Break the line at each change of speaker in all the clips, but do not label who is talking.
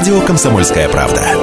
радио «Комсомольская правда».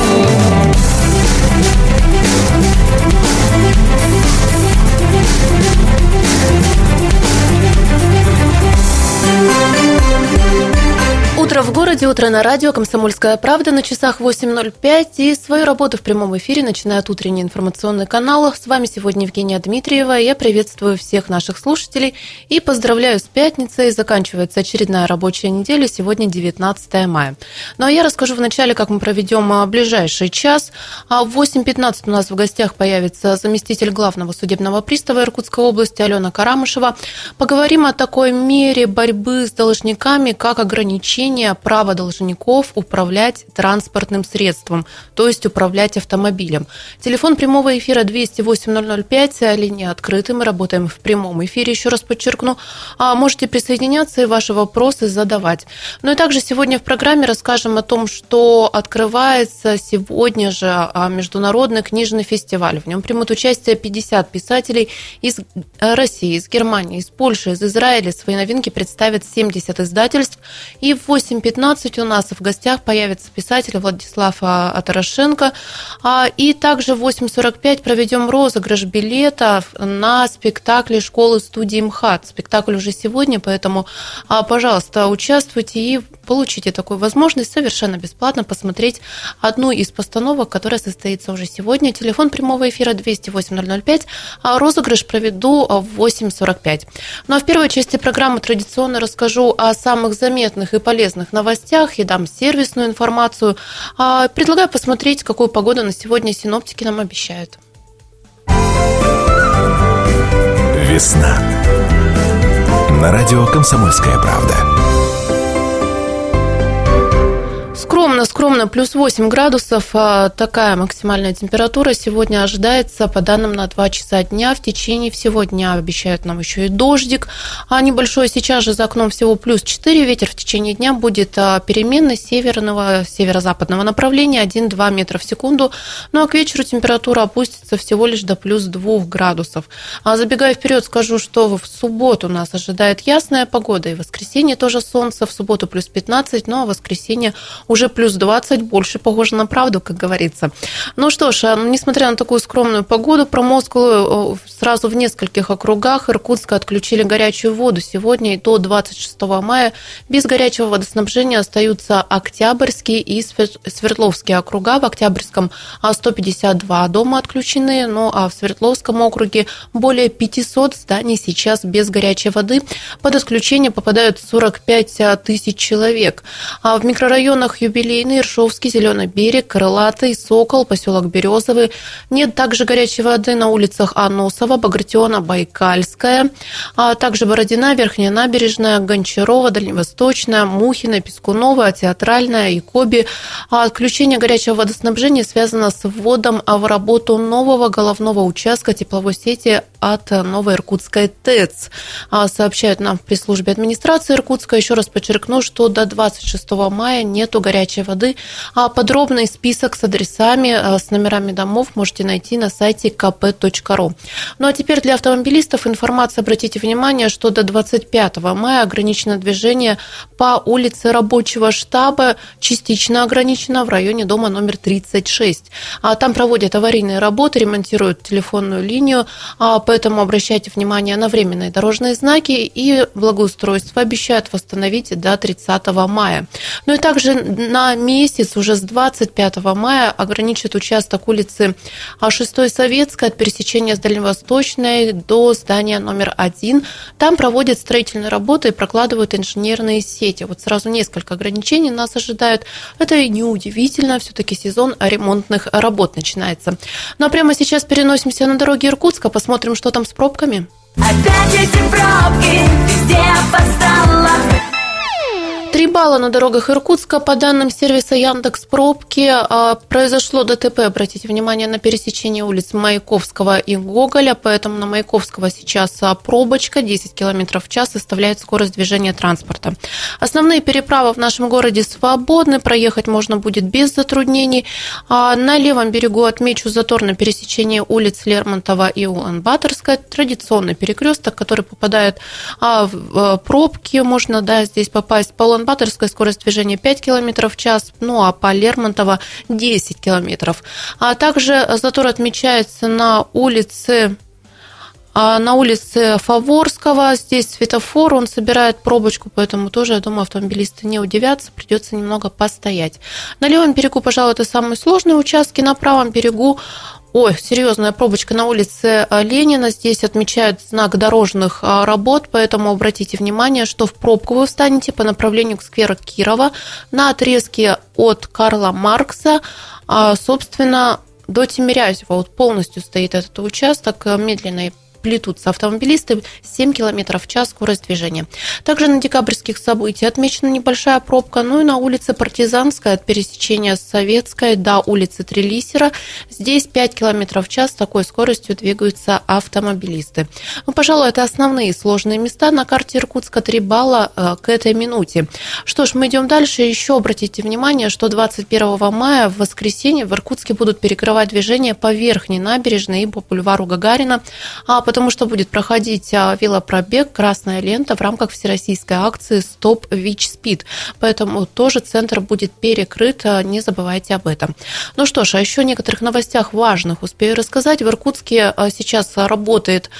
Утро в городе, утро на радио «Комсомольская правда», на часах 8:05, и свою работу в прямом эфире начинает утренний информационный канал. С вами сегодня Евгения Дмитриева. Я приветствую всех наших слушателей и поздравляю с пятницей. Заканчивается очередная рабочая неделя, сегодня 19 мая. Ну а я расскажу вначале, как мы проведем ближайший час. В 8:15 у нас в гостях появится заместитель главного судебного пристава Иркутской области Алена Карамышева. Поговорим о такой мере борьбы с должниками, как ограничение права должников управлять транспортным средством, то есть управлять автомобилем. Телефон прямого эфира 208-005, линия открыта, мы работаем в прямом эфире, еще раз подчеркну. Можете присоединяться и ваши вопросы задавать. Ну и также сегодня в программе расскажем о том, что открывается сегодня же международный книжный фестиваль. В нем примут участие 50 писателей из России, из Германии, из Польши, из Израиля. Свои новинки представят 70 издательств. И в 8:15 у нас в гостях появится писатель Владислав Атарашенко. И также в 8:45 проведем розыгрыш билетов на спектакль школы-студии МХАТ. Спектакль уже сегодня, поэтому, пожалуйста, участвуйте и получите такую возможность совершенно бесплатно посмотреть одну из постановок, которая состоится уже сегодня. Телефон прямого эфира 208-005, розыгрыш проведу в 8:45. Ну а в первой части программы традиционно расскажу о самых заметных и полезных новостях и дам сервисную информацию. Предлагаю посмотреть, какую погоду на сегодня синоптики нам обещают.
Весна. На радио «Комсомольская правда».
Скромно, плюс 8 градусов, такая максимальная температура сегодня ожидается по данным на 2 часа дня. В течение всего дня обещают нам еще и дождик, небольшой. Сейчас же за окном всего плюс 4, ветер в течение дня будет переменный северного, северо-западного направления 1-2 метра в секунду, ну а к вечеру температура опустится всего лишь до плюс 2 градусов. Забегая вперед, скажу, что в субботу нас ожидает ясная погода, и в воскресенье тоже солнце, в субботу плюс 15, ну а в воскресенье уже плюс 20, больше похоже на правду, как говорится. Ну что ж, несмотря на такую скромную погоду промозглую, сразу в нескольких округах Иркутска отключили горячую воду. Сегодня и до 26 мая без горячего водоснабжения остаются Октябрьский и Свердловский округа. В Октябрьском 152 дома отключены, ну а в Свердловском округе более 500 зданий сейчас без горячей воды. Под отключение попадают 45 тысяч человек. В микрорайонах Юбилейный, Иршовский, Зеленый берег, Крылатый, Сокол, поселок Березовый. Нет также горячей воды на улицах Аносова, Багратиона, Байкальская, а также Бородина, Верхняя набережная, Гончарова, Дальневосточная, Мухина, Пескунова, Театральная, Якоби. Отключение горячего водоснабжения связано с вводом в работу нового головного участка тепловой сети от Новой Иркутской ТЭЦ. Сообщают нам в пресс-службе администрации Иркутска. Еще раз подчеркну, что до 26 мая нету горячей воды. Подробный список с адресами, с номерами домов можете найти на сайте kp.ru. Ну а теперь для автомобилистов информация. Обратите внимание, что до 25 мая ограничено движение по улице Рабочего штаба, частично ограничено в районе дома номер 36. Там проводят аварийные работы, ремонтируют телефонную линию, поэтому обращайте внимание на временные дорожные знаки, и благоустройство обещают восстановить до 30 мая. Ну и также на месяц, уже с 25 мая, ограничит участок улицы 6 Советской от пересечения с Дальневосточной до здания номер 1. Там проводят строительные работы и прокладывают инженерные сети. Вот сразу несколько ограничений нас ожидают. Это и неудивительно, все-таки сезон ремонтных работ начинается. Ну а прямо сейчас переносимся на дороги Иркутска, посмотрим, что там с пробками.
Опять эти пробки, везде опоздала.
3 балла на дорогах Иркутска. По данным сервиса Яндекс.Пробки, произошло ДТП, обратите внимание, на пересечении улиц Маяковского и Гоголя, поэтому на Маяковского сейчас пробочка, 10 км в час составляет скорость движения транспорта. Основные переправы в нашем городе свободны, проехать можно будет без затруднений. На левом берегу отмечу затор на пересечении улиц Лермонтова и Улан-Баторская, традиционный перекресток, который попадает в пробки, можно здесь попасть по Улан-Баторская скорость движения 5 км в час, ну а по Лермонтова 10 км. А также затор отмечается на улице Фаворского. Здесь светофор, он собирает пробочку, поэтому тоже, я думаю, автомобилисты не удивятся, придется немного постоять. На левом берегу, пожалуй, это самые сложные участки. На правом берегу серьезная пробочка на улице Ленина. Здесь отмечают знак дорожных работ, поэтому обратите внимание, что в пробку вы встанете по направлению к скверу Кирова на отрезке от Карла Маркса, собственно, до Тимирязева. Вот полностью стоит этот участок, медленный. Плетутся автомобилисты, 7 км в час скорость движения. Также на декабрьских событиях отмечена небольшая пробка, ну и на улице Партизанская от пересечения Советской до улицы Трелисера. Здесь 5 км в час с такой скоростью двигаются автомобилисты. Ну, пожалуй, это основные сложные места на карте Иркутска. 3 балла к этой минуте. Что ж, мы идем дальше. Еще обратите внимание, что 21 мая в воскресенье в Иркутске будут перекрывать движение по Верхней набережной и по бульвару Гагарина, потому что будет проходить велопробег «Красная лента» в рамках всероссийской акции «Stop ВИЧ-СПИД». Поэтому тоже центр будет перекрыт, не забывайте об этом. Ну что ж, а еще о некоторых новостях важных успею рассказать. В Иркутске сейчас работает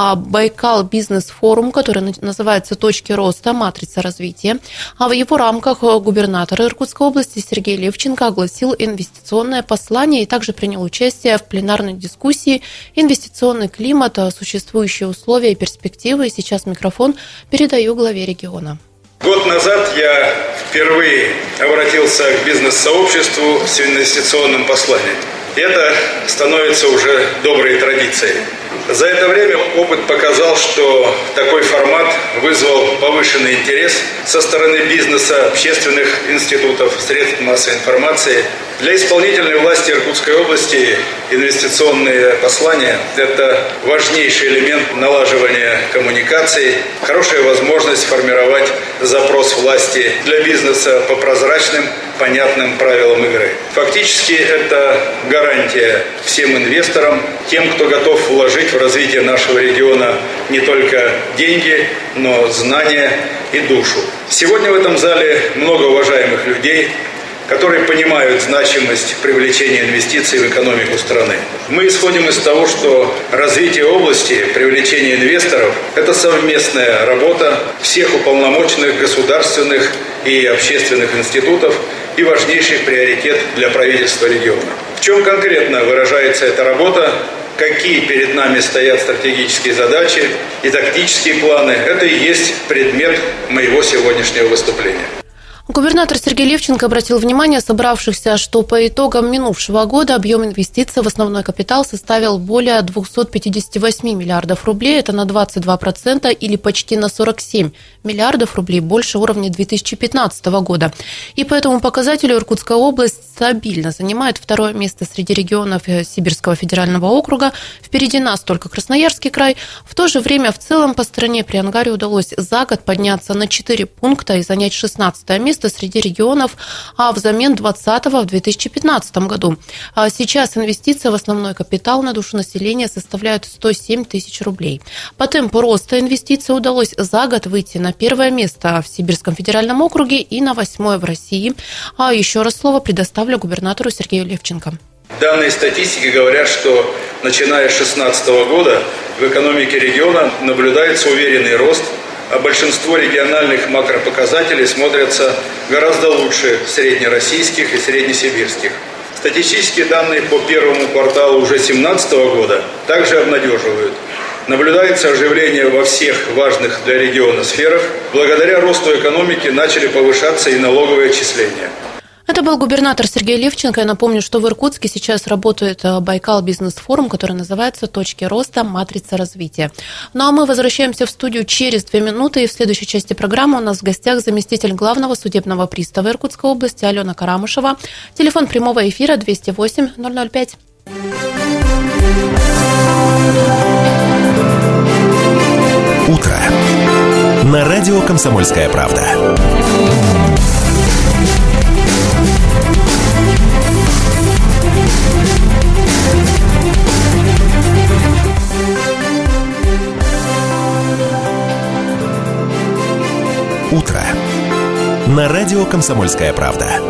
Байкал бизнес-форум, который называется «Точки роста. Матрица развития». А в его рамках губернатор Иркутской области Сергей Левченко огласил инвестиционное послание и также принял участие в пленарной дискуссии «Инвестиционный климат. Существующие условия и перспективы». И сейчас микрофон передаю главе региона.
Год назад я впервые обратился к бизнес-сообществу с инвестиционным посланием. И это становится уже доброй традицией. За это время опыт показал, что такой формат вызвал повышенный интерес со стороны бизнеса, общественных институтов, средств массовой информации. Для исполнительной власти Иркутской области инвестиционные послания – это важнейший элемент налаживания коммуникаций, хорошая возможность формировать запрос власти для бизнеса по прозрачным, понятным правилам игры. Фактически это гарантия всем инвесторам, тем, кто готов вложить в развитие нашего региона не только деньги, но знания и душу. Сегодня в этом зале много уважаемых людей, которые понимают значимость привлечения инвестиций в экономику страны. Мы исходим из того, что развитие области, привлечение инвесторов – это совместная работа всех уполномоченных государственных и общественных институтов и важнейший приоритет для правительства региона. В чем конкретно выражается эта работа? Какие перед нами стоят стратегические задачи и тактические планы – это и есть предмет моего сегодняшнего выступления.
Губернатор Сергей Левченко обратил внимание собравшихся, что по итогам минувшего года объем инвестиций в основной капитал составил более 258 миллиардов рублей. Это на 22% или почти на 47 миллиардов рублей больше уровня 2015 года. И по этому показателю Иркутская область стабильно занимает второе место среди регионов Сибирского федерального округа. Впереди нас только Красноярский край. В то же время в целом по стране при Ангаре удалось за год подняться на 4 пункта и занять 16 место среди регионов, а взамен 20-го в 2015 году. А сейчас инвестиции в основной капитал на душу населения составляют 107 тысяч рублей. По темпу роста инвестиций удалось за год выйти на первое место в Сибирском федеральном округе и на 8-е в России. А еще раз слово предоставлю губернатору Сергею Левченко.
Данные статистики говорят, что начиная с 2016 года в экономике региона наблюдается уверенный рост, а большинство региональных макропоказателей смотрятся гораздо лучше среднероссийских и среднесибирских. Статистические данные по первому кварталу уже 2017 года также обнадеживают. Наблюдается оживление во всех важных для региона сферах. Благодаря росту экономики начали повышаться и налоговые отчисления.
Это был губернатор Сергей Левченко. Я напомню, что в Иркутске сейчас работает Байкал бизнес-форум, который называется «Точки роста. Матрица развития». Ну а мы возвращаемся в студию через 2 минуты. И в следующей части программы у нас в гостях заместитель главного судебного пристава Иркутской области Алена Карамышева. Телефон прямого эфира 208-005.
Утро. На радио «Комсомольская правда». Утро на радио «Комсомольская правда».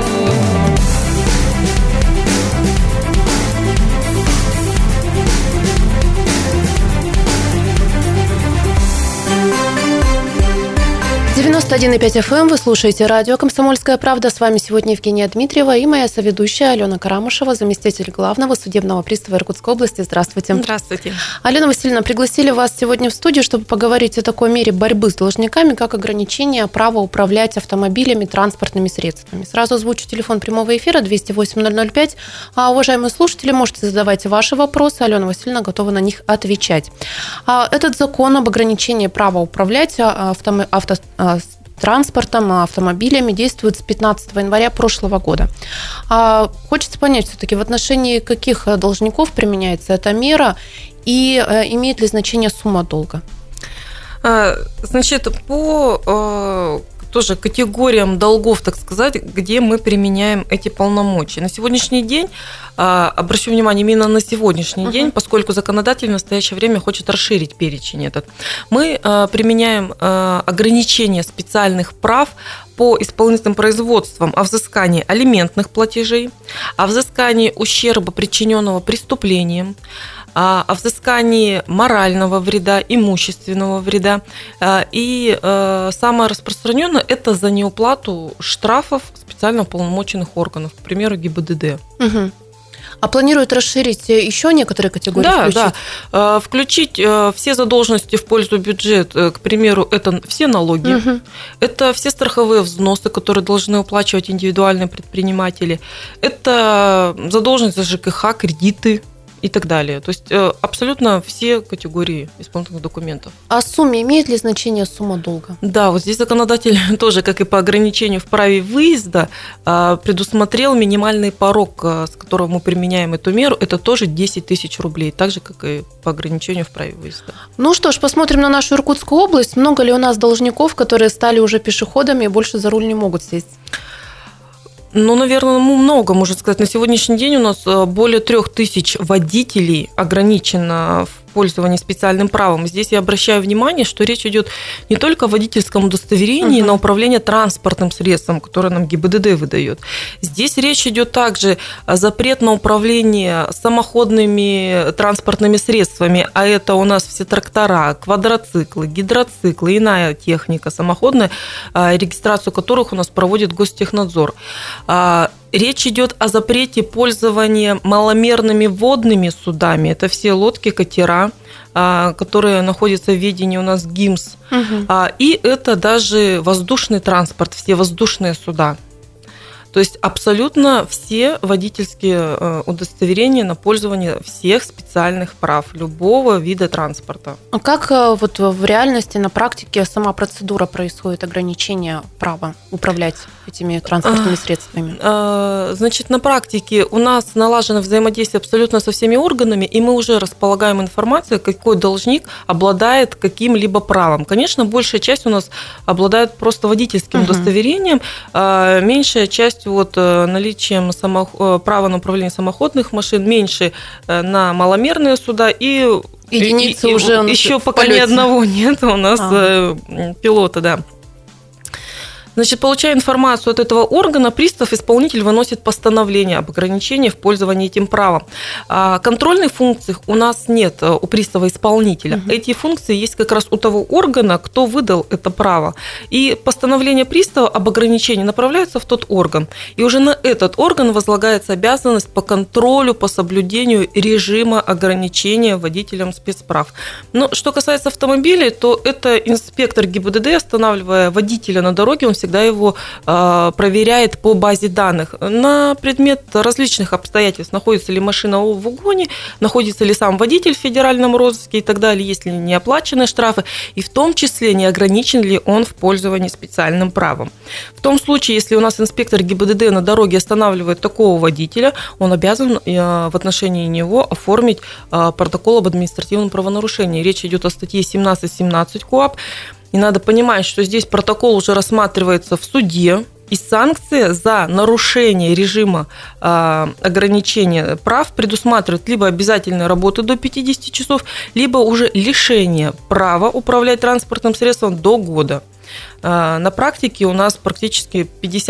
«91,5 FM». Вы слушаете радио «Комсомольская правда». С вами сегодня Евгения Дмитриева и моя соведущая Алена Карамышева, заместитель главного судебного пристава Иркутской области. Здравствуйте.
Здравствуйте.
Алена Васильевна, пригласили вас сегодня в студию, чтобы поговорить о такой мере борьбы с должниками, как ограничение права управлять автомобилями, транспортными средствами. Сразу озвучу телефон прямого эфира 208-005. Уважаемые слушатели, можете задавать ваши вопросы. Алена Васильевна готова на них отвечать. Этот закон об ограничении права управлять транспортом, автомобилями действует с 15 января прошлого года. Хочется понять, все-таки в отношении каких должников применяется эта мера и имеет ли значение сумма долга?
Значит, по тоже категориям долгов, так сказать, где мы применяем эти полномочия. На сегодняшний день, обращу внимание именно на сегодняшний день, поскольку законодатель в настоящее время хочет расширить перечень этот, мы применяем ограничение специальных прав по исполнительным производствам о взыскании алиментных платежей, о взыскании ущерба, причиненного преступлением, о взыскании морального вреда, имущественного вреда. И самое распространенное – это за неуплату штрафов специально уполномоченных органов, к примеру, ГИБДД.
Угу. А планируют расширить еще некоторые категории?
Да. Включить все задолженности в пользу бюджета, к примеру, это все налоги, это все страховые взносы, которые должны уплачивать индивидуальные предприниматели, это задолженность за ЖКХ, кредиты и так далее. То есть абсолютно все категории исполнительных документов.
А сумме имеет ли значение сумма долга?
Да, вот здесь законодатель тоже, как и по ограничению в праве выезда, предусмотрел минимальный порог, с которого мы применяем эту меру, это тоже 10 тысяч рублей, так же, как и по ограничению в праве выезда.
Ну что ж, посмотрим на нашу Иркутскую область. Много ли у нас должников, которые стали уже пешеходами и больше за руль не могут сесть?
Ну, наверное, много, можно сказать. На сегодняшний день у нас более 3000 водителей ограничено в пользовании специальным правом. Здесь я обращаю внимание, что речь идет не только о водительском удостоверении на управление транспортным средством, которое нам ГИБДД выдает. Здесь речь идет также о запрет на управление самоходными транспортными средствами, а это у нас все трактора, квадроциклы, гидроциклы, иная техника самоходная, регистрацию которых у нас проводит Гостехнадзор. Речь идет о запрете пользования маломерными водными судами. Это все лодки, катера, которые находятся в ведении у нас ГИМС. И это даже воздушный транспорт, все воздушные суда. То есть абсолютно все водительские удостоверения на пользование всех специальных прав любого вида транспорта.
А как вот в реальности, на практике сама процедура происходит, ограничение права управлять этими транспортными средствами?
Значит, на практике у нас налажено взаимодействие абсолютно со всеми органами, и мы уже располагаем информацией, какой должник обладает каким-либо правом. Конечно, большая часть у нас обладает просто водительским удостоверением, меньшая часть наличием права на управление самоходных машин, меньше на маломерные суда и
единицы уже
еще пока ни одного нет у нас пилота, да. Значит, получая информацию от этого органа, пристав-исполнитель выносит постановление об ограничении в пользовании этим правом. Контрольных функций у нас нет у пристава-исполнителя. Эти функции есть как раз у того органа, кто выдал это право. И постановление пристава об ограничении направляется в тот орган. И уже на этот орган возлагается обязанность по контролю, по соблюдению режима ограничения водителям спецправ. Но что касается автомобилей, то это инспектор ГИБДД, останавливая водителя на дороге, он всегда его проверяет по базе данных на предмет различных обстоятельств. Находится ли машина в угоне, находится ли сам водитель в федеральном розыске и так далее, есть ли неоплаченные штрафы, и в том числе не ограничен ли он в пользовании специальным правом. В том случае, если у нас инспектор ГИБДД на дороге останавливает такого водителя, он обязан в отношении него оформить протокол об административном правонарушении. Речь идет о статье 17.17 КоАП. И надо понимать, что здесь протокол уже рассматривается в суде, И санкции за нарушение режима ограничения прав предусматривают либо обязательную работу до 50 часов, либо уже лишение права управлять транспортным средством до года. На практике у нас практически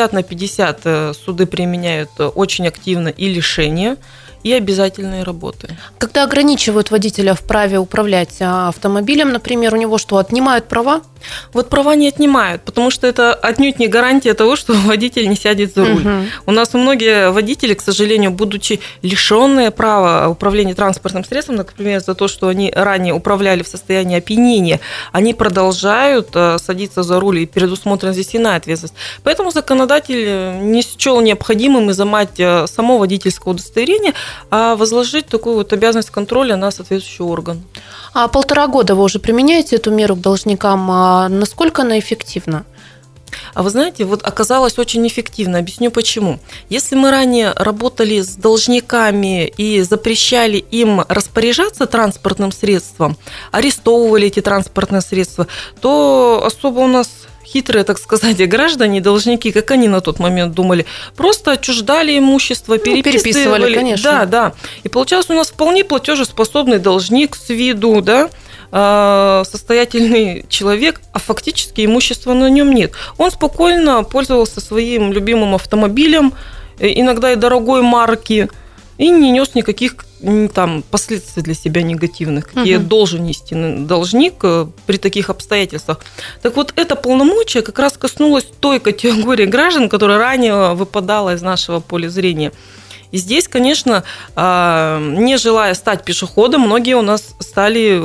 50/50 суды применяют очень активно и лишение, и обязательные работы.
Когда ограничивают водителя в праве управлять автомобилем, например, у него что, отнимают права?
Вот права не отнимают, потому что это отнюдь не гарантия того, что водитель не сядет за руль. У нас многие водители, к сожалению, будучи лишенные права управления транспортным средством, например, за то, что они ранее управляли в состоянии опьянения, они продолжают садиться за руль, и предусмотрена здесь иная ответственность. Поэтому законодатель не счел необходимым изымать само водительское удостоверение, а возложить такую вот обязанность контроля на соответствующий орган.
1,5 года вы уже применяете эту меру к должникам. Насколько она эффективна?
А вы знаете, вот оказалось очень эффективно. Объясню почему. Если мы ранее работали с должниками и запрещали им распоряжаться транспортным средством, арестовывали эти транспортные средства, то особо у нас хитрые, так сказать, граждане, должники, как они на тот момент думали, просто отчуждали имущество, переписывали.
Конечно.
Да. И получался у нас вполне платежеспособный должник с виду, да, состоятельный человек, а фактически имущества на нем нет. Он спокойно пользовался своим любимым автомобилем, иногда и дорогой марки, и не нес никаких там последствий для себя негативных, какие должен нести должник при таких обстоятельствах. Так вот, это полномочие как раз коснулось той категории граждан, которая ранее выпадала из нашего поля зрения. И здесь, конечно, не желая стать пешеходом, многие у нас стали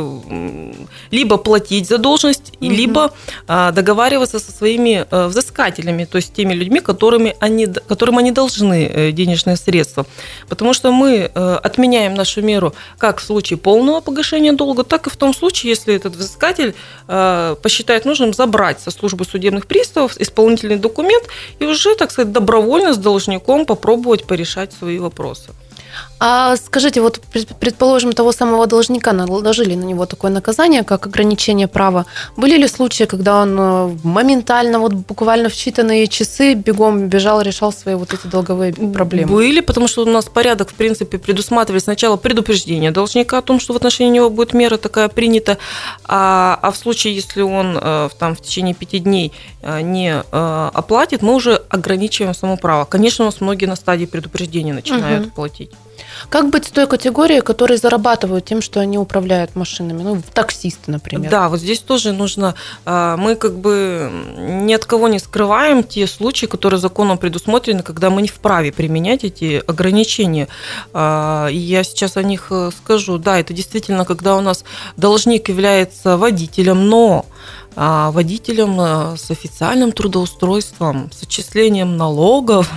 либо платить задолженность, либо договариваться со своими взыскателями, то есть теми людьми, которым они должны денежные средства. Потому что мы отменяем нашу меру как в случае полного погашения долга, так и в том случае, если этот взыскатель посчитает нужным забрать со службы судебных приставов исполнительный документ и уже, так сказать, добровольно с должником попробовать порешать свои вопросы.
А скажите, вот предположим, того самого должника наложили на него такое наказание, как ограничение права. Были ли случаи, когда он моментально, вот буквально в считанные часы бегом бежал, решал свои вот эти долговые проблемы?
Были, потому что у нас порядок, в принципе, предусматривает сначала предупреждение должника о том, что в отношении него будет мера такая принята, а в случае, если он там в течение 5 дней не оплатит, мы уже ограничиваем само право. Конечно, у нас многие на стадии предупреждения начинают платить.
Как быть с той категорией, которые зарабатывают тем, что они управляют машинами? Ну, таксисты, например.
Да, вот здесь тоже нужно... Мы как бы ни от кого не скрываем те случаи, которые законом предусмотрены, когда мы не вправе применять эти ограничения. И я сейчас о них скажу. Да, это действительно, когда у нас должник является водителем, но водителем с официальным трудоустройством, с отчислением налогов,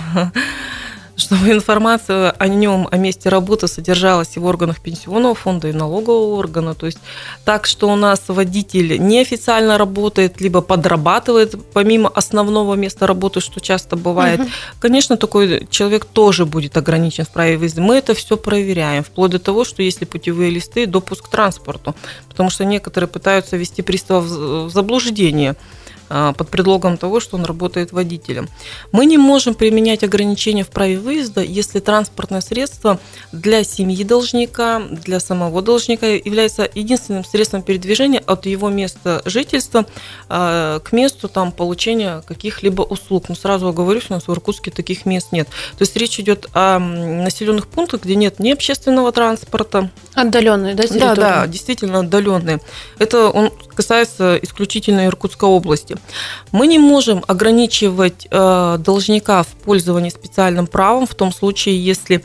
чтобы информация о нем, о месте работы содержалась и в органах пенсионного фонда, и налогового органа. То есть так, что у нас водитель неофициально работает, либо подрабатывает помимо основного места работы, что часто бывает. Конечно, такой человек тоже будет ограничен в праве выезда. Мы это все проверяем, вплоть до того, что если путевые листы, допуск к транспорту. Потому что некоторые пытаются ввести пристава в заблуждение под предлогом того, что он работает водителем. Мы не можем применять ограничения в праве выезда, если транспортное средство для семьи должника, для самого должника является единственным средством передвижения от его места жительства к месту там, получения каких-либо услуг. Но сразу оговорюсь, у нас в Иркутске таких мест нет. То есть речь идет о населенных пунктах, где нет ни общественного транспорта.
Отдаленные, да, территории?
Да, действительно отдаленные. Это он касается исключительно Иркутской области. Мы не можем ограничивать должника в пользовании специальным правом в том случае, если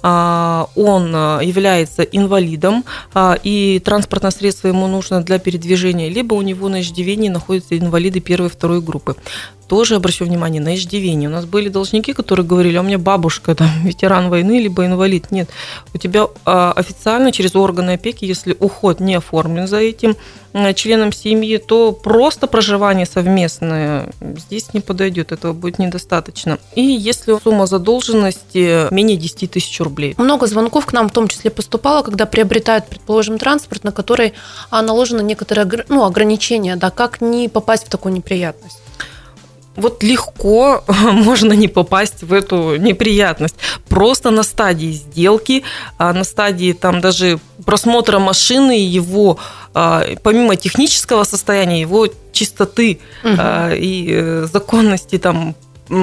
он является инвалидом и транспортное средство ему нужно для передвижения, либо у него на иждивении находятся инвалиды 1 и 2 группы. Тоже обращу внимание на иждивение. У нас были должники, которые говорили: у меня бабушка там, ветеран войны, либо инвалид. Нет, у тебя официально через органы опеки, если уход не оформлен за этим членом семьи, то просто проживание совместное здесь не подойдет, этого будет недостаточно. И если сумма задолженности менее 10 тысяч рублей.
Много звонков к нам в том числе поступало, когда приобретают, предположим, транспорт, на который наложено некоторые ограничения, да, как не попасть в такую неприятность?
Вот легко можно не попасть в эту неприятность. Просто на стадии сделки, на стадии там даже просмотра машины, его, помимо технического состояния, его чистоты и законности там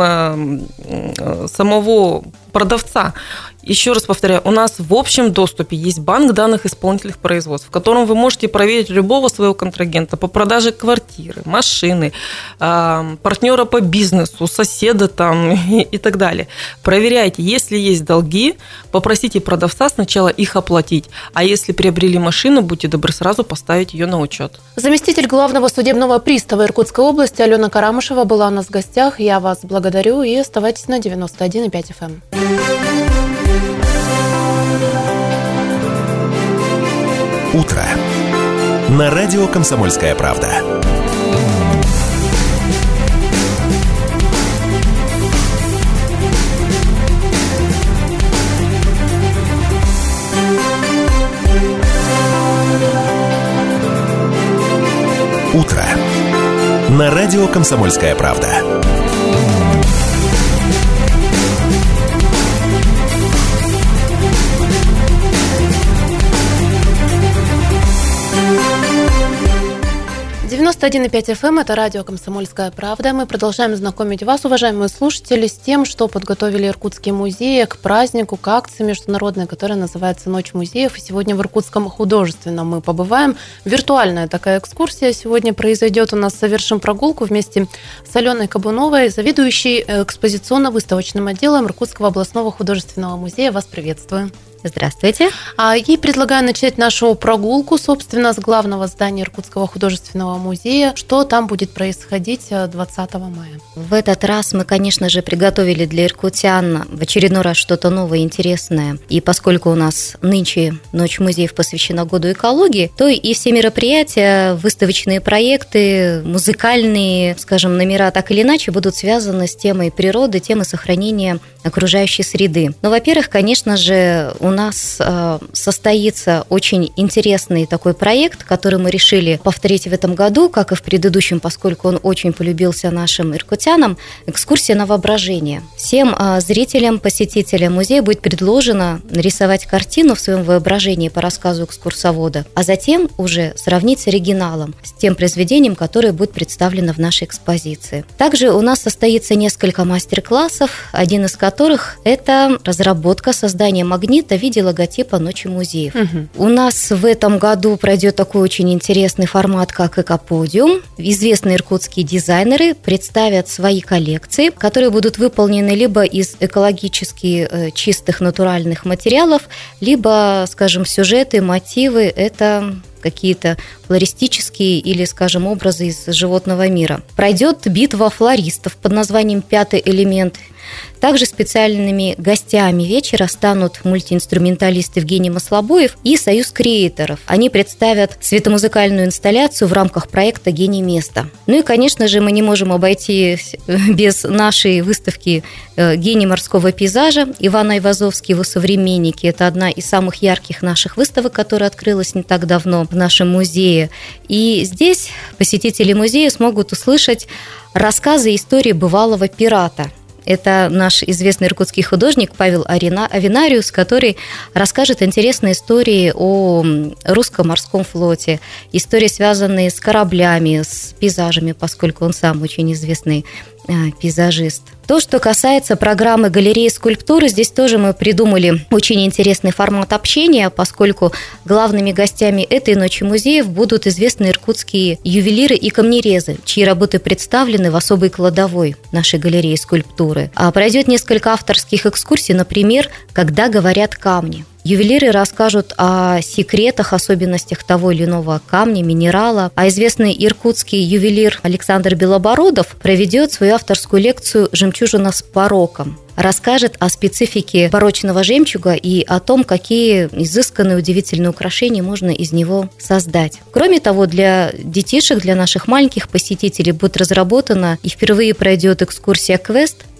самого продавца. Еще раз повторяю, у нас в общем доступе есть банк данных исполнительных производств, в котором вы можете проверить любого своего контрагента по продаже квартиры, машины, партнера по бизнесу, соседа там и так далее. Проверяйте, если есть долги, попросите продавца сначала их оплатить, а если приобрели машину, будьте добры сразу поставить ее на учет.
Заместитель главного судебного пристава Иркутской области Алена Карамышева была у нас в гостях. Я вас благодарю и оставайтесь на 91,5 FM.
Утро. На радио «Комсомольская правда». Утро. На радио «Комсомольская правда».
FM – это радио «Комсомольская правда». Мы продолжаем знакомить вас, уважаемые слушатели, с тем, что подготовили иркутские музеи к празднику, к акции международной, которая называется «Ночь музеев». И сегодня в Иркутском художественном мы побываем. Виртуальная такая экскурсия сегодня произойдет у нас. Совершим прогулку вместе с Аленой Кабуновой, заведующей экспозиционно-выставочным отделом Иркутского областного художественного музея. Вас приветствую.
Здравствуйте.
Ей предлагаю начать нашу прогулку, собственно, с главного здания Иркутского художественного музея. Что там будет происходить 20 мая?
В этот раз мы, конечно же, приготовили для иркутян в очередной раз что-то новое, интересное. И поскольку у нас нынче Ночь музеев посвящена году экологии, то и все мероприятия, выставочные проекты, музыкальные, скажем, номера так или иначе будут связаны с темой природы, темой сохранения окружающей среды. Но, во-первых, конечно же, у нас состоится очень интересный такой проект, который мы решили повторить в этом году, как и в предыдущем, поскольку он очень полюбился нашим иркутянам. Экскурсия на воображение. Всем зрителям, посетителям музея будет предложено нарисовать картину в своем воображении по рассказу экскурсовода, а затем уже сравнить с оригиналом, с тем произведением, которое будет представлено в нашей экспозиции. Также у нас состоится несколько мастер-классов, один из которых – это разработка, создание магнита в виде логотипа Ночи музеев. У нас в этом году пройдет такой очень интересный формат, как экоподиум. Известные иркутские дизайнеры представят свои коллекции, которые будут выполнены либо из экологически чистых натуральных материалов, либо, скажем, сюжеты, мотивы – это какие-то флористические или, скажем, образы из животного мира. Пройдет битва флористов под названием «Пятый элемент». Также специальными гостями вечера станут мультиинструменталист Евгений Маслобоев и Союз креаторов. Они представят светомузыкальную инсталляцию в рамках проекта «Гений места». Ну и, конечно же, мы не можем обойтись без нашей выставки «Гений морского пейзажа». Иван Айвазовский, его современники. Это одна из самых ярких наших выставок, которая открылась не так давно в нашем музее. И здесь посетители музея смогут услышать рассказы и истории бывалого пирата. Это наш известный иркутский художник Павел Авинариус, который расскажет интересные истории о русском морском флоте, истории, связанные с кораблями, с пейзажами, поскольку он сам очень известный пейзажист. То, что касается программы галереи скульптуры, здесь тоже мы придумали очень интересный формат общения, поскольку главными гостями этой ночи музеев будут известные иркутские ювелиры и камнерезы, чьи работы представлены в особой кладовой нашей галереи скульптуры. А пройдет несколько авторских экскурсий, например, «Когда говорят камни». Ювелиры расскажут о секретах, особенностях того или иного камня, минерала. А известный иркутский ювелир Александр Белобородов проведет свою авторскую лекцию «Жемчужина с пороком». Расскажет о специфике порочного жемчуга и о том, какие изысканные, удивительные украшения можно из него создать. Кроме того, для детишек, для наших маленьких посетителей будет разработана и впервые пройдет экскурсия-квест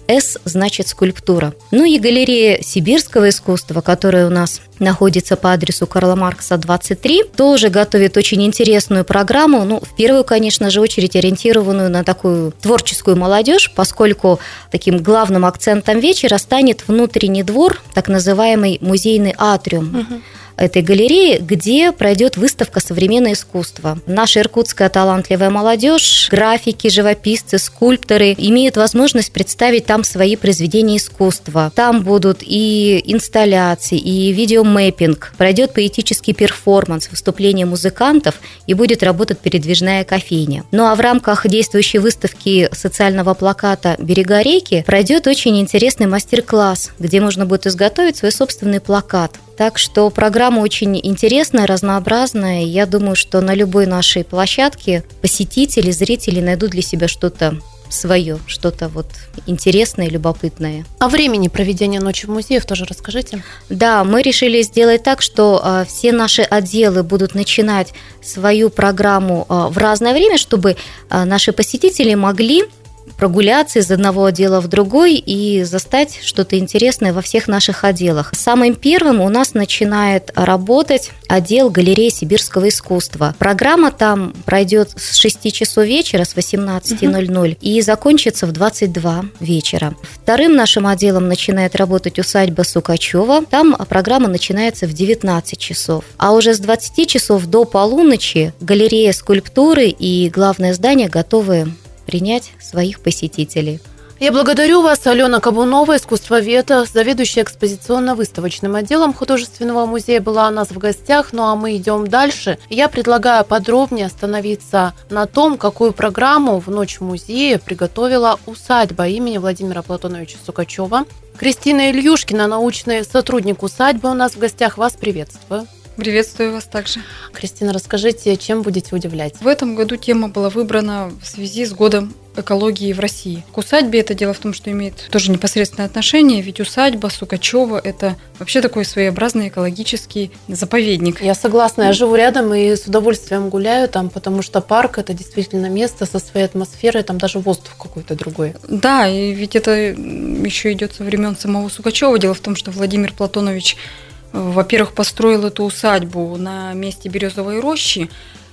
«С» значит «скульптура». Ну и галерея сибирского искусства, которая у нас находится по адресу Карла Маркса, 23, тоже готовит очень интересную программу, ну, в первую, конечно же, очередь ориентированную на такую творческую молодежь, поскольку таким главным акцентом вечера станет внутренний двор, так называемый музейный атриум этой галереи, где пройдет выставка «Современное искусство». Наша иркутская талантливая молодежь, графики, живописцы, скульпторы имеют возможность представить там свои произведения искусства. Там будут и инсталляции, и видеомэппинг, пройдет поэтический перформанс, выступления музыкантов и будет работать передвижная кофейня. Ну а в рамках действующей выставки социального плаката «Берега реки» пройдет очень интересный мастер-класс, где можно будет изготовить свой собственный плакат. Так что программа очень интересная, разнообразная. Я думаю, что на любой нашей площадке посетители, зрители найдут для себя что-то свое, что-то вот интересное, любопытное.
О времени проведения ночи в музеях тоже расскажите.
Да, мы решили сделать так, что все наши отделы будут начинать свою программу в разное время, чтобы наши посетители могли прогуляться из одного отдела в другой и застать что-то интересное во всех наших отделах. Самым первым у нас начинает работать отдел галереи сибирского искусства. Программа там пройдет с 6 часов вечера, с 18:00 и закончится в 22 вечера. Вторым нашим отделом начинает работать усадьба Сукачева. Там программа начинается в 19 часов. А уже с 20 часов до полуночи галерея скульптуры и главное здание готовы принять своих посетителей.
Я благодарю вас, Алена Кабунова, искусствовед, заведующая экспозиционно-выставочным отделом художественного музея, была у нас в гостях. Ну а мы идем дальше. Я предлагаю подробнее остановиться на том, какую программу в ночь музея приготовила усадьба имени Владимира Платоновича Сукачева. Кристина Ильюшкина, научный сотрудник усадьбы, у нас в гостях. Вас приветствую.
Приветствую вас также.
Кристина, расскажите, чем будете удивлять?
В этом году тема была выбрана в связи с годом экологии в России. К усадьбе это дело в том, что имеет тоже непосредственное отношение, ведь усадьба Сукачева – это вообще такой своеобразный экологический заповедник.
Я согласна, я живу рядом и с удовольствием гуляю там, потому что парк – это действительно место со своей атмосферой, там даже воздух какой-то другой.
Да, и ведь это еще идет со времен самого Сукачева. Дело в том, что Владимир Платонович, во-первых, построил эту усадьбу на месте березовой рощи,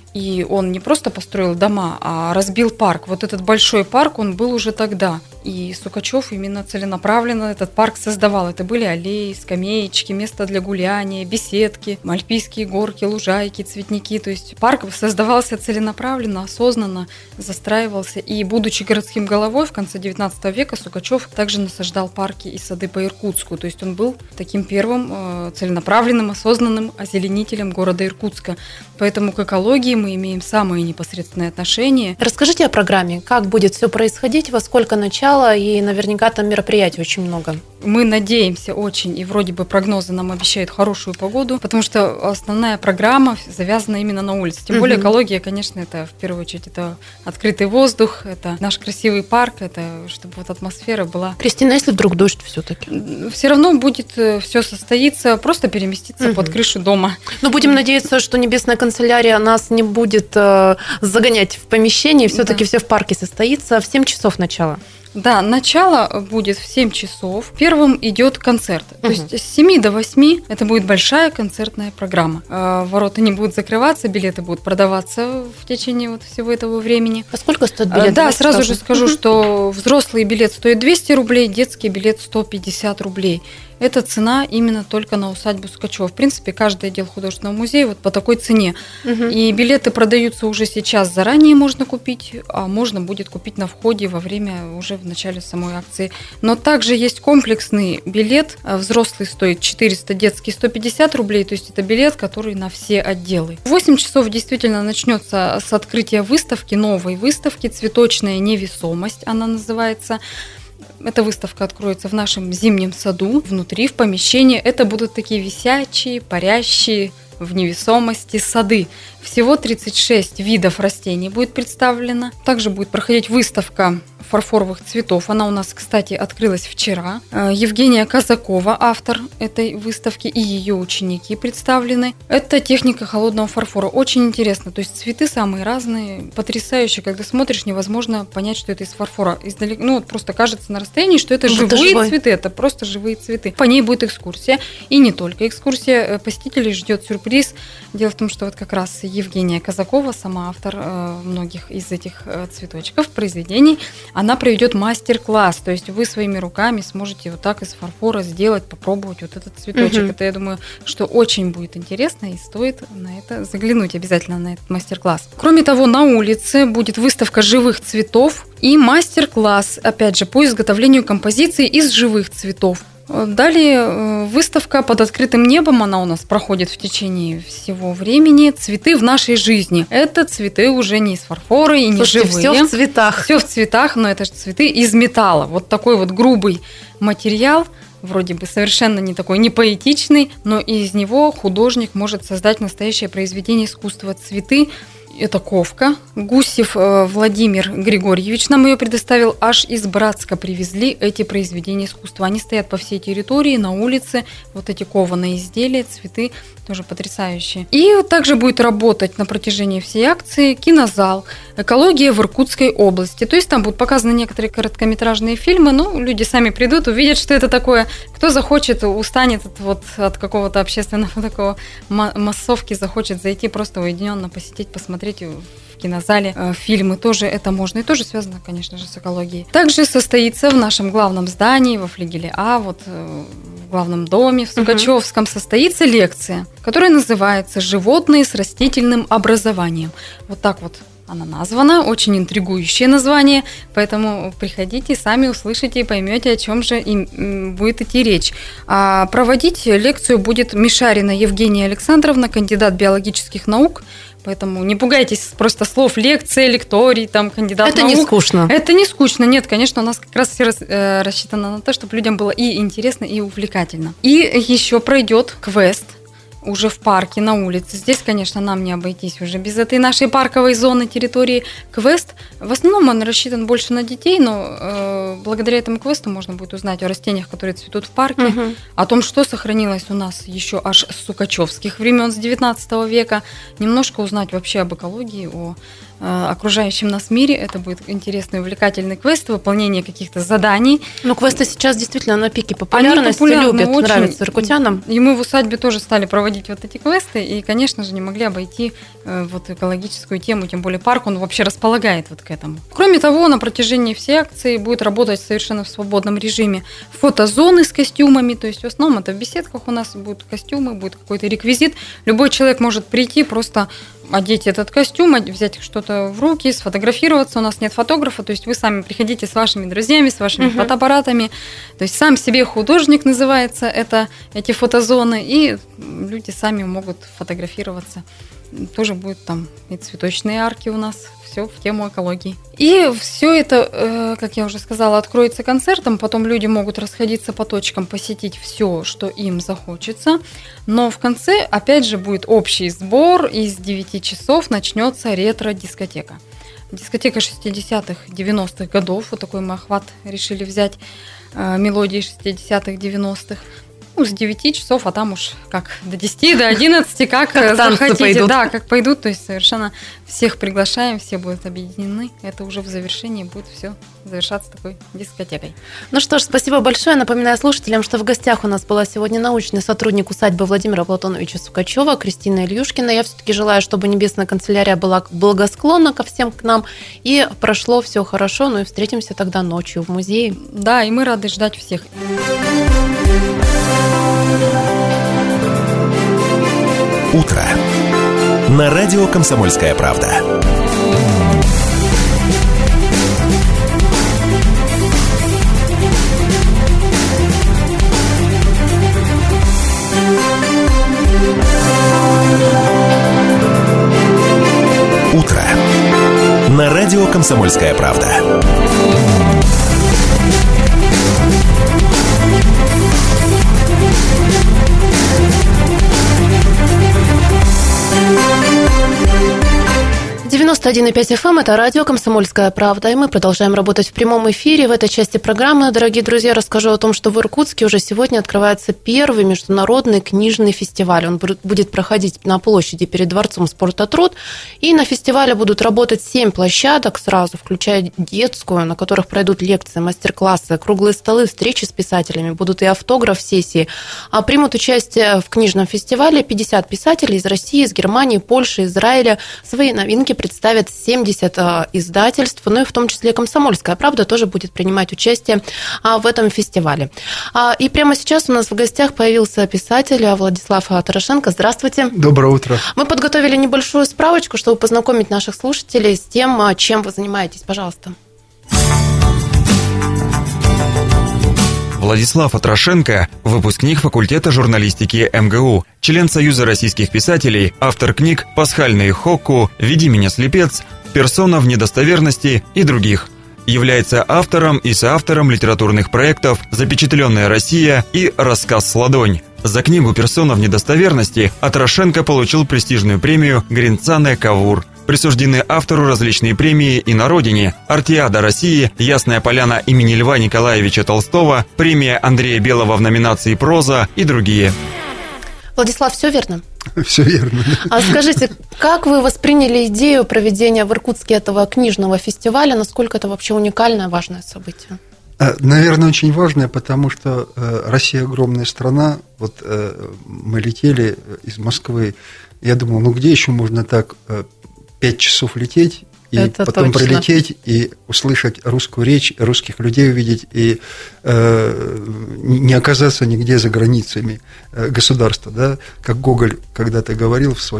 и он не просто построил дома, а разбил парк. Вот этот большой парк, он был уже тогда. И Сукачев именно целенаправленно этот парк создавал. Это были аллеи, скамеечки, место для гуляния, беседки, альпийские горки, лужайки, цветники. То есть парк создавался целенаправленно, осознанно застраивался. И, будучи городским головой, в конце 19 века Сукачев также насаждал парки и сады по Иркутску. То есть он был таким первым целенаправленным, осознанным озеленителем города Иркутска. Поэтому к экологии мы имеем самое непосредственное отношение.
Расскажите о программе, как будет все происходить, во сколько начала, и наверняка там мероприятий очень много.
Мы надеемся очень, и вроде бы прогнозы нам обещают хорошую погоду, потому что основная программа завязана именно на улице. Тем более экология, конечно, это в первую очередь это открытый воздух, это наш красивый парк, это чтобы вот атмосфера была.
Кристина, если вдруг дождь все-таки?
Все равно будет все состоится, просто переместиться под крышу дома.
Но будем надеяться, что Небесная канцелярия нас не будет загонять в помещение, все-таки все в парке состоится в 7 часов начала.
Да, начало будет в 7 часов. Первым идет концерт. То есть с 7 до 8 это будет большая концертная программа. Ворота не будут закрываться, билеты будут продаваться в течение вот всего этого времени.
А сколько стоит билет?
Да, сразу же скажу, что взрослый билет стоит 200 рублей, детский билет 150 рублей. Это цена именно только на усадьбу Сукачева. В принципе, каждый отдел художественного музея вот по такой цене. И билеты продаются уже сейчас, заранее можно купить, а можно будет купить на входе во время, уже в начале самой акции. Но также есть комплексный билет. Взрослый стоит 400, детский 150 рублей. То есть это билет, который на все отделы. В 8 часов действительно начнется с открытия выставки, новой выставки «Цветочная невесомость» она называется. Эта выставка откроется в нашем зимнем саду, внутри, в помещении. Это будут такие висячие, парящие в невесомости сады. Всего 36 видов растений будет представлено. Также будет проходить выставка фарфоровых цветов. Она у нас, кстати, открылась вчера. Евгения Казакова, автор этой выставки, и ее ученики представлены. Это техника холодного фарфора. Очень интересно. То есть цветы самые разные, потрясающие. Когда смотришь, невозможно понять, что это из фарфора. Издалека, просто кажется на расстоянии, что это живые цветы. Это просто живые цветы. По ней будет экскурсия. И не только экскурсия. Посетителей ждет сюрприз. Дело в том, что вот как раз Евгения Казакова, сама автор многих из этих цветочков, произведений, она проведет мастер-класс, то есть вы своими руками сможете вот так из фарфора сделать, попробовать вот этот цветочек. Это, я думаю, что очень будет интересно и стоит на это заглянуть обязательно, на этот мастер-класс. Кроме того, на улице будет выставка живых цветов и мастер-класс, опять же, по изготовлению композиций из живых цветов. Далее выставка под открытым небом, она у нас проходит в течение всего времени. Цветы в нашей жизни. Это цветы уже не из фарфора и не живые.
Все в цветах.
Все в цветах, но это же цветы из металла. Вот такой вот грубый материал, вроде бы совершенно не такой, не поэтичный, но из него художник может создать настоящее произведение искусства. Цветы. Это ковка. Гусев Владимир Григорьевич нам ее предоставил. Аж из Братска привезли эти произведения искусства. Они стоят по всей территории, на улице. Вот эти кованые изделия, цветы тоже потрясающие. И также будет работать на протяжении всей акции кинозал «Экология в Иркутской области». То есть там будут показаны некоторые короткометражные фильмы. Люди сами придут, увидят, что это такое. Кто захочет, устанет от какого-то общественного такого массовки, захочет зайти просто уединенно посетить, посмотреть в кинозале фильмы, тоже это можно, и тоже связано, конечно же, с экологией. Также состоится в нашем главном здании, во флигеле А, в главном доме, в Сукачевском, состоится лекция, которая называется «Животные с растительным образованием». Вот так вот она названа, очень интригующее название, поэтому приходите, сами услышите и поймете, о чем же будет идти речь. А проводить лекцию будет Мишарина Евгения Александровна, кандидат биологических наук. Поэтому не пугайтесь просто слов лекция, лекторий, кандидат
это
наук.
Это не скучно.
Это не скучно. Нет, конечно, у нас как раз все рассчитано на то, чтобы людям было и интересно, и увлекательно. И еще пройдет квест уже в парке, на улице. Здесь, конечно, нам не обойтись уже без этой нашей парковой зоны, территории. Квест, в основном он рассчитан больше на детей, но благодаря этому квесту можно будет узнать о растениях, которые цветут в парке, о том, что сохранилось у нас еще аж с сукачевских времен, с 19 века, немножко узнать вообще об экологии, о окружающем нас мире. Это будет интересный, увлекательный квест, выполнение каких-то заданий.
Квесты сейчас действительно на пике популярности, любят, очень нравятся иркутянам.
И мы в усадьбе тоже стали проводить вот эти квесты, и, конечно же, не могли обойти экологическую тему, тем более парк, он вообще располагает к этому. Кроме того, на протяжении всей акции будет работать совершенно в свободном режиме фотозоны с костюмами, то есть в основном это в беседках у нас будут костюмы, будет какой-то реквизит. Любой человек может прийти, просто одеть этот костюм, взять что-то в руки, сфотографироваться. У нас нет фотографа, то есть вы сами приходите с вашими друзьями, с вашими фотоаппаратами. То есть сам себе художник называется эти фотозоны, и люди сами могут фотографироваться. Тоже будет и цветочные арки у нас, все в тему экологии. И все это, как я уже сказала, откроется концертом, потом люди могут расходиться по точкам, посетить все, что им захочется. Но в конце, опять же, будет общий сбор, и с 9 часов начнется ретро-дискотека. Дискотека 60-х, 90-х годов, вот такой мы охват решили взять, мелодии 60-х, 90-х. С 9 часов, а там уж как до 10, до 11, как захотите. Пойдут. Да, как пойдут, то есть совершенно всех приглашаем, все будут объединены. Это уже в завершении будет все завершаться такой дискотекой.
Ну что ж, спасибо большое. Напоминаю слушателям, что в гостях у нас была сегодня научный сотрудник усадьбы Владимира Платоновича Сукачева Кристина Ильюшкина. Я все-таки желаю, чтобы Небесная канцелярия была благосклонна ко всем к нам, и прошло все хорошо, и встретимся тогда ночью в музее.
Да, и мы рады ждать всех.
Утро. На радио «Комсомольская правда». Утро. На радио «Комсомольская правда».
91,5 FM – это радио «Комсомольская правда», и мы продолжаем работать в прямом эфире. В этой части программы, дорогие друзья, расскажу о том, что в Иркутске уже сегодня открывается первый международный книжный фестиваль. Он будет проходить на площади перед Дворцом спорта «Труд», и на фестивале будут работать 7 площадок сразу, включая детскую, на которых пройдут лекции, мастер-классы, круглые столы, встречи с писателями, будут и автограф-сессии. А примут участие в книжном фестивале 50 писателей из России, из Германии, Польши, Израиля. Свои новинки представят 70 издательств, ну и в том числе «Комсомольская правда» тоже будет принимать участие в этом фестивале. И прямо сейчас у нас в гостях появился писатель Владислав Тарашенко. Здравствуйте.
Доброе утро.
Мы подготовили небольшую справочку, чтобы познакомить наших слушателей с тем, чем вы занимаетесь. Пожалуйста.
Владислав Тарашенко – выпускник факультета журналистики МГУ, член Союза российских писателей, автор книг «Пасхальный Хокку», «Веди меня, слепец», «Персона в недостоверности» и других. Является автором и соавтором литературных проектов «Запечатленная Россия» и «Рассказ с ладонь». За книгу «Персона в недостоверности» Тарашенко получил престижную премию «Гринцане Кавур». Присуждены автору различные премии и на родине: Артиада России, Ясная Поляна имени Льва Николаевича Толстого, премия Андрея Белого в номинации «Проза» и другие.
Владислав, все верно?
Все верно.
А скажите, как вы восприняли идею проведения в Иркутске этого книжного фестиваля? Насколько это вообще уникальное, важное событие?
Наверное, очень важное, потому что Россия огромная страна. Вот мы летели из Москвы, я думал, ну где еще можно так 5 часов лететь и
это
потом
точно.
прилететь и услышать русскую речь, русских людей увидеть и не оказаться нигде за границами государства, да? Как Гоголь когда-то говорил в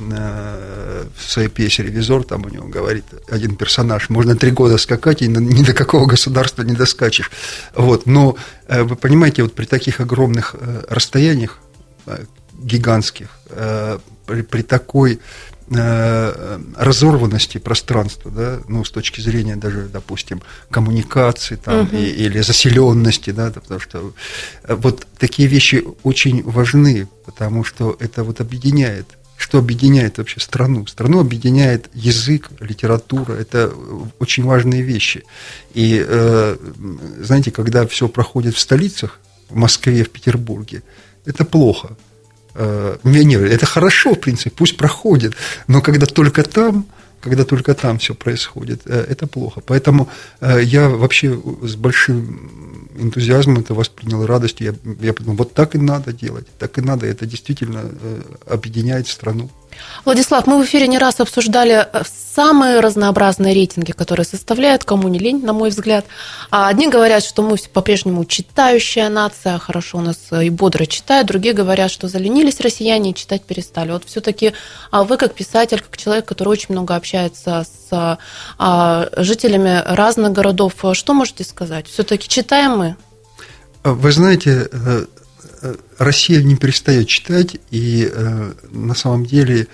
своей пьесе «Ревизор», там у него говорит один персонаж: можно 3 года скакать, и ни до какого государства не доскачешь. Вот. Но вы понимаете, вот при таких огромных расстояниях, гигантских, при такой разорванности пространства, да, ну, с точки зрения даже, допустим, коммуникации там, или заселенности, да, потому что вот такие вещи очень важны, потому что это вот объединяет. Что объединяет вообще страну? Страну объединяет язык, литература, это очень важные вещи. И, знаете, когда все проходит в столицах, в Москве, в Петербурге, это плохо. Нет, это хорошо, в принципе, пусть проходит, но когда только там все происходит, это плохо. Поэтому я вообще с большим энтузиазмом это воспринял, радостью. Я подумал, вот так и надо делать, так и надо. Это действительно объединяет страну.
Владислав, мы в эфире не раз обсуждали самые разнообразные рейтинги, которые составляют, кому не лень, на мой взгляд. Одни говорят, что мы по-прежнему читающая нация, хорошо у нас и бодро читают. Другие говорят, что заленились россияне и читать перестали. Вот все-таки вы как писатель, как человек, который очень много общается с жителями разных городов, что можете сказать? Все-таки читаем мы?
Вы знаете, Россия не перестает читать, и на самом деле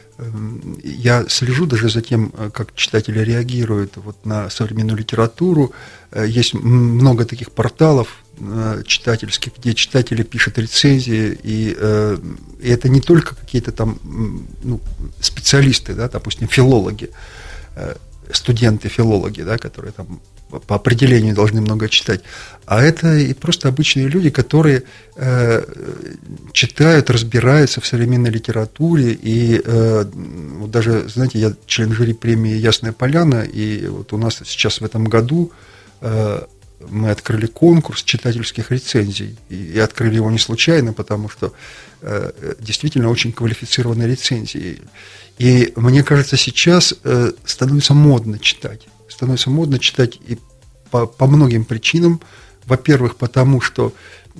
я слежу даже за тем, как читатели реагируют вот на современную литературу. Есть много таких порталов читательских, где читатели пишут рецензии, и это не только какие-то там специалисты, да, допустим, филологи, студенты-филологи, да, которые там по определению должны много читать, а это и просто обычные люди, которые читают, разбираются в современной литературе, и вот даже, знаете, я член жюри премии «Ясная Поляна», и вот у нас сейчас в этом году мы открыли конкурс читательских рецензий, и открыли его не случайно, потому что действительно очень квалифицированные рецензии. И мне кажется, сейчас становится модно читать. Становится модно читать и по многим причинам. Во-первых, потому что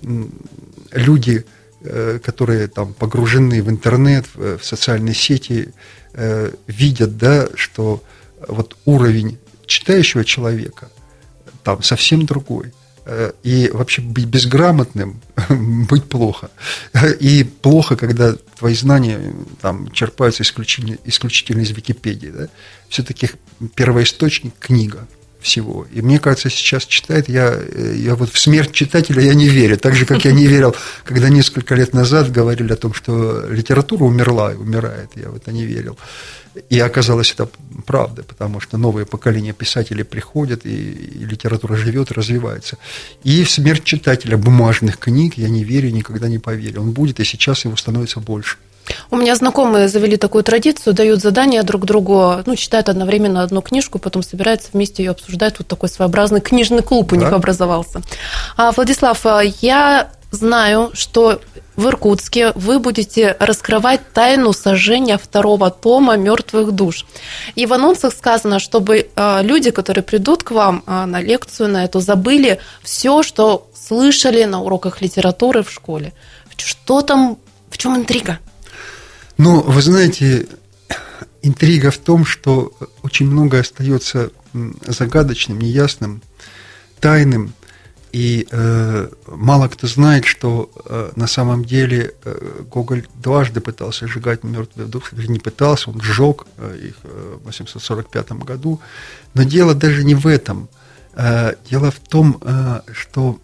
люди, которые там погружены в интернет, в социальные сети, видят, да, что вот уровень читающего человека там совсем другой. И вообще быть безграмотным быть плохо. И плохо, когда твои знания там черпаются исключительно из Википедии. Да? Все-таки первоисточник – книга. всего. И мне кажется, сейчас читает, я вот в смерть читателя я не верю. Так же, как я не верил, когда несколько лет назад говорили о том, что литература умерла и умирает. Я в это не верил. И оказалось, это правда, потому что новое поколение писателей приходят, и литература живет и развивается. И в смерть читателя бумажных книг я не верю, никогда не поверю. Он будет, и сейчас его становится больше.
У меня знакомые завели такую традицию, дают задания друг другу, читают одновременно одну книжку, потом собираются вместе ее обсуждают. Вот такой своеобразный книжный клуб у них образовался. Владислав, я знаю, что в Иркутске вы будете раскрывать тайну сожжения 2-го тома «Мертвых душ». И в анонсах сказано, чтобы люди, которые придут к вам на лекцию на эту, забыли все, что слышали на уроках литературы в школе. Что там, в чем интрига?
Ну, вы знаете, интрига в том, что очень многое остается загадочным, неясным, тайным. И мало кто знает, что на самом деле Гоголь дважды пытался сжигать мертвые души, или не пытался, он сжег их в 1845 году. Но дело даже не в этом. Дело в том, что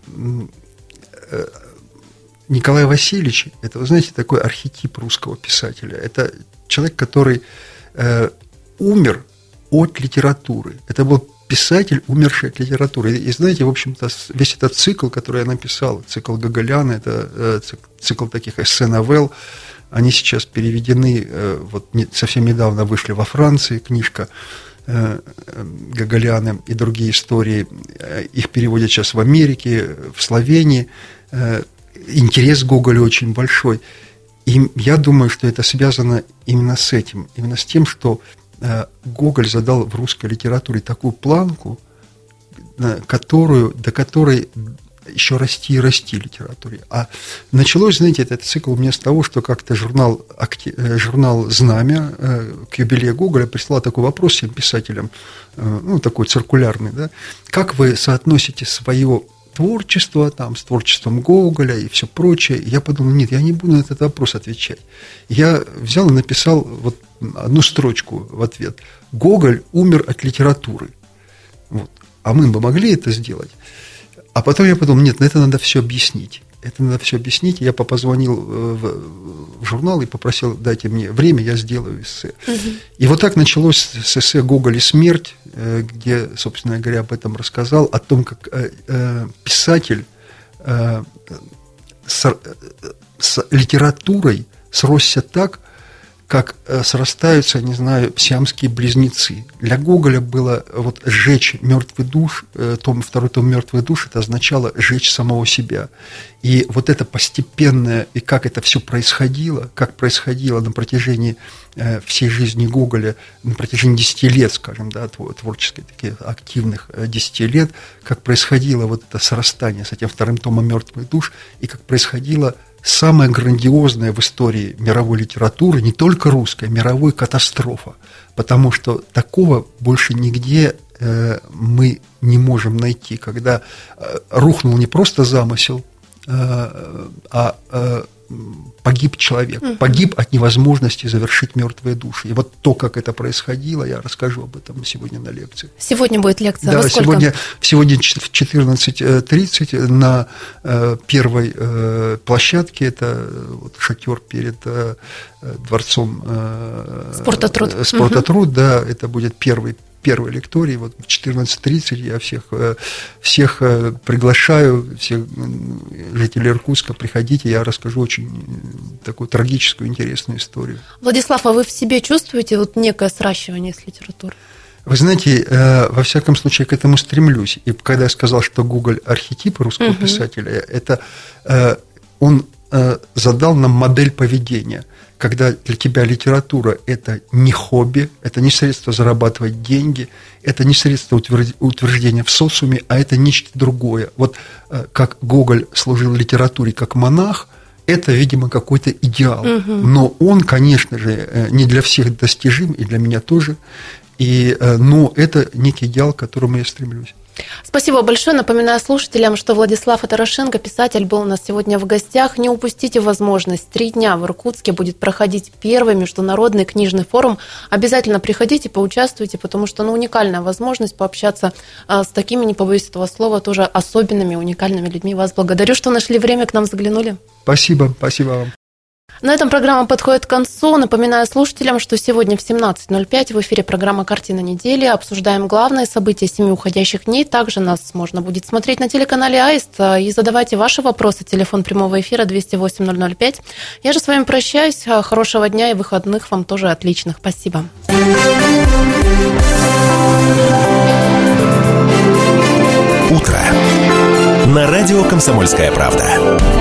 Николай Васильевич, это, вы знаете, такой архетип русского писателя. Это человек, который умер от литературы. Это был писатель, умерший от литературы. И знаете, в общем-то, весь этот цикл, который я написал, цикл Гоголяна, это цикл таких эссе-новелл, они сейчас переведены, вот совсем недавно вышли во Франции книжка Гоголяна и другие истории. Их переводят сейчас в Америке, в Словении. Интерес к Гоголю очень большой. И я думаю, что это связано именно с этим, именно с тем, что Гоголь задал в русской литературе такую планку, до которой еще расти и расти литературе. А началось, знаете, этот цикл у меня с того, что как-то журнал «Знамя» к юбилею Гоголя прислал такой вопрос всем писателям, такой циркулярный, да, как вы соотносите свое творчество с творчеством Гоголя и все прочее. Я подумал, нет, я не буду на этот вопрос отвечать. Я взял и написал вот одну строчку в ответ. Гоголь умер от литературы. Вот. А мы бы могли это сделать? А потом я подумал, нет, это надо все объяснить. Я позвонил в журнал и попросил, дайте мне время, я сделаю эссе. И вот так началось с эссе «Гоголь и смерть», где, собственно говоря, об этом рассказал, о том, как писатель с литературой сросся так, как срастаются, не знаю, сиамские близнецы. Для Гоголя было вот сжечь мертвый душ, второй том «Мертвых душ», это означало сжечь самого себя. И вот это постепенное, и как это все происходило, на протяжении всей жизни Гоголя, на протяжении 10 лет, скажем, да, творческих, таких активных 10 лет, как происходило вот это срастание с этим вторым томом «Мертвых душ», и как происходило самая грандиозная в истории мировой литературы, не только русская, мировой катастрофа, потому что такого больше нигде мы не можем найти, когда рухнул не просто замысел, а погиб человек, погиб от невозможности завершить мертвые души. И вот то, как это происходило, я расскажу об этом сегодня на лекции.
Сегодня будет лекция.
Да,
во сколько?
Сегодня в 14:30 на первой площадке, это вот шатер перед дворцом Спорта-Труд, да, это будет первый лекторий, вот в 14:30 я всех приглашаю, всех жителей Иркутска, приходите, я расскажу очень такую трагическую, интересную историю.
Владислав, а вы в себе чувствуете вот некое сращивание с литературой?
Вы знаете, во всяком случае, к этому стремлюсь. И когда я сказал, что Гоголь – архетип русского писателя, это он задал нам модель поведения. Когда для тебя литература – это не хобби, это не средство зарабатывать деньги, это не средство утверждения в социуме, а это нечто другое. Вот как Гоголь служил литературе как монах, это, видимо, какой-то идеал. Но он, конечно же, не для всех достижим, и для меня тоже, но это некий идеал, к которому я стремлюсь.
Спасибо большое. Напоминаю слушателям, что Владислав Атарашенко, писатель, был у нас сегодня в гостях. Не упустите возможность. 3 дня в Иркутске будет проходить первый международный книжный форум. Обязательно приходите, поучаствуйте, потому что уникальная возможность пообщаться с такими, не побоюсь этого слова, тоже особенными, уникальными людьми. Вас благодарю, что нашли время, к нам заглянули.
Спасибо вам.
На этом программа подходит к концу. Напоминаю слушателям, что сегодня в 17:05 в эфире программа «Картина недели». Обсуждаем главные события 7 уходящих дней. Также нас можно будет смотреть на телеканале «Аист». И задавайте ваши вопросы. Телефон прямого эфира 208-005. Я же с вами прощаюсь. Хорошего дня и выходных вам тоже отличных. Спасибо.
Утро. На радио «Комсомольская правда».